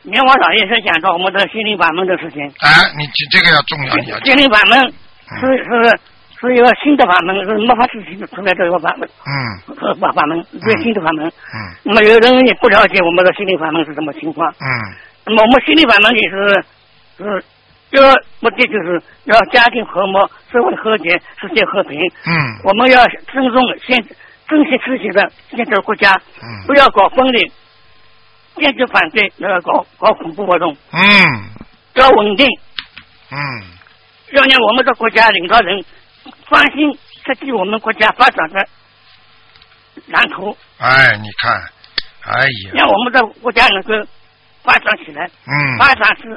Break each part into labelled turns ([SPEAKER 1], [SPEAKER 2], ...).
[SPEAKER 1] 阎王老爷是讲到我们的心灵法门的事情。
[SPEAKER 2] 你这个要重要，你要
[SPEAKER 1] 心灵法门是一个新的法门，是没法自己出来的一个法门。法门是新的法门。那么有人也不了解我们的心灵法门是什么情况。那么我们心灵法门也是目的就是要家庭和睦，社会和谐，世界和平。我们要尊重珍惜自己的现在国家，不要搞分裂，坚决反对搞恐怖活动。要稳定。要让我们的国家领导人专心设计我们国家发展的蓝图。
[SPEAKER 2] 你看，
[SPEAKER 1] 让我们的国家能够发展起来。发展是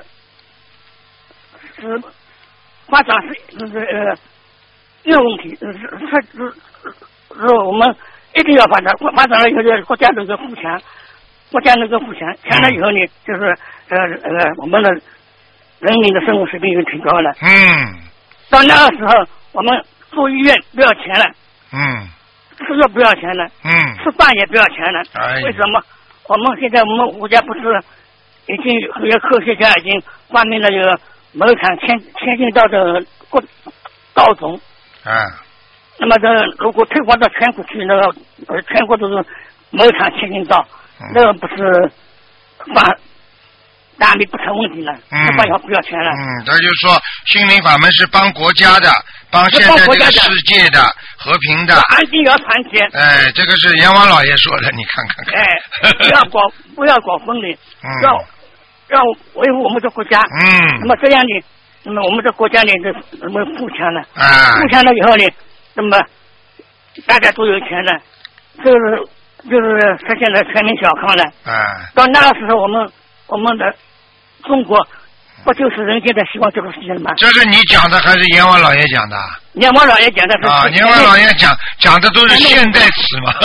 [SPEAKER 1] 没有问题，是我们一定要发展了以后，国家能够富强，强了以后呢，就是我们的人民的生活水平就提高了。到那个时候，我们住医院不要钱了。吃药不要钱了。吃饭也不要钱了。为什么？我们现在我们国家不是已经有科学家已经发明了这个亩产千斤稻的稻种。那么如果推广到全国去，那个全国都是亩产千斤稻，那个不是大米不成问题了，不要钱了。
[SPEAKER 2] 他就说心灵法门是帮国家的，帮现在这个世界的和平的，
[SPEAKER 1] 安定要团结。
[SPEAKER 2] 这个是阎王老爷说的，你看看。
[SPEAKER 1] 不要搞分裂，要维护我们的国家。那么这样呢，那么我们的国家呢就那么富强了。富强了以后呢，那么大家都有钱了，就是实现了全民小康了。到那个时候，我们的中国不就是人间的希望这个事情吗？
[SPEAKER 2] 这是你讲的还是阎王老爷讲的？
[SPEAKER 1] 阎王老爷讲的是。
[SPEAKER 2] 阎王老爷讲的都是现代词嘛。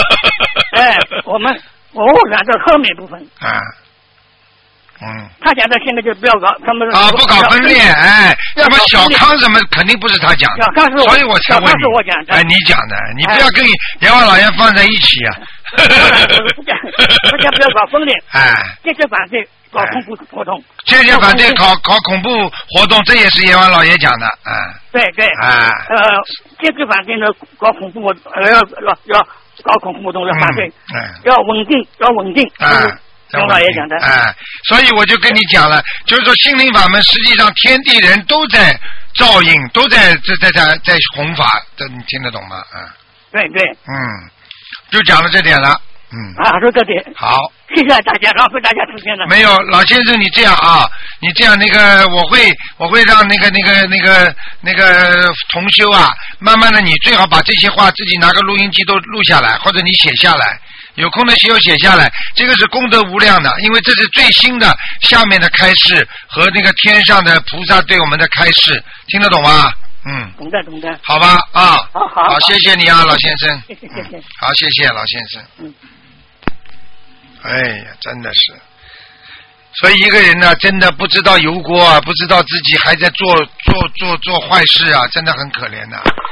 [SPEAKER 1] 我讲的后面部分。他讲的现在就不要搞他们。
[SPEAKER 2] 不搞分裂，什么小康什么肯定不是他讲的。
[SPEAKER 1] 小康是
[SPEAKER 2] 所以我才问你。
[SPEAKER 1] 小康是我讲的。
[SPEAKER 2] 你讲的，你不要跟阎王老爷放在一起啊。
[SPEAKER 1] 不要搞分裂。坚决反对搞恐怖活动。
[SPEAKER 2] 坚决反对搞恐怖活动，这也是阎王老爷讲的。
[SPEAKER 1] 对。坚决反对呢搞恐怖活动，要搞恐怖活动要反对。要稳定。阎王老爷讲的。
[SPEAKER 2] 所以我就跟你讲了，就是说心灵法门实际上天地人都在照应，都在弘法，这你听得懂吗？
[SPEAKER 1] 对。
[SPEAKER 2] 就讲了这点了。
[SPEAKER 1] 说这点。
[SPEAKER 2] 好。
[SPEAKER 1] 谢谢大家，浪费大家时间了。
[SPEAKER 2] 没有，老先生，你这样你这样我会让那个同修慢慢的，你最好把这些话自己拿个录音机都录下来，或者你写下来。有空的写下来，这个是功德无量的，因为这是最新的下面的开示和那个天上的菩萨对我们的开示，听得懂吗？
[SPEAKER 1] 懂得。
[SPEAKER 2] 好吧
[SPEAKER 1] 好，
[SPEAKER 2] 谢谢你老先生。
[SPEAKER 1] 谢谢。
[SPEAKER 2] 好，谢谢老先生。哎呀，真的是，所以一个人呢，真的不知道油锅不知道自己还在做坏事真的很可怜的。